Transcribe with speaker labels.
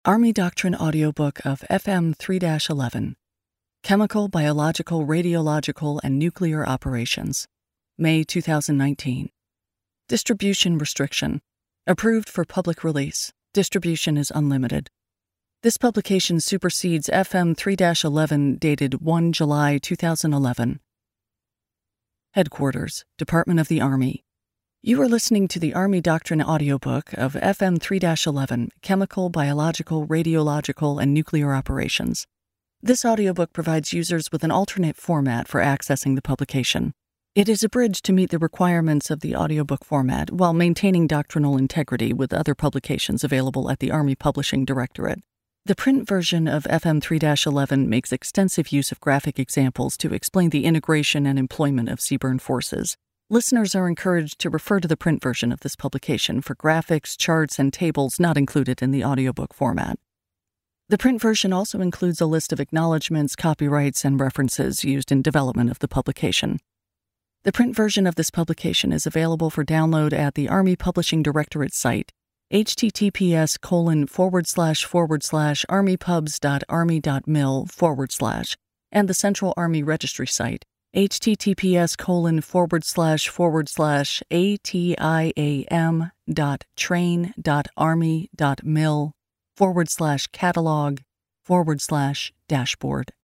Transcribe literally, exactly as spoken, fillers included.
Speaker 1: Army Doctrine audiobook of F M three eleven, Chemical, Biological, Radiological, and Nuclear Operations, May two thousand nineteen. Distribution restriction. Approved for public release. Distribution is unlimited. This publication supersedes F M three eleven dated the first of July two thousand eleven. Headquarters, Department of the Army. You are listening to the Army Doctrine audiobook of F M three eleven, Chemical, Biological, Radiological, and Nuclear Operations. This audiobook provides users with an alternate format for accessing the publication. It is abridged to meet the requirements of the audiobook format while maintaining doctrinal integrity with other publications available at the Army Publishing Directorate. The print version of F M three eleven makes extensive use of graphic examples to explain the integration and employment of seaborne forces. Listeners are encouraged to refer to the print version of this publication for graphics, charts, and tables not included in the audiobook format. The print version also includes a list of acknowledgments, copyrights, and references used in development of the publication. The print version of this publication is available for download at the Army Publishing Directorate site, https colon forward slash forward slash armypubs.army.mil forward slash, and the Central Army Registry site, https colon forward slash forward slash atiam dot train dot army dot mil forward slash catalog forward slash dashboard.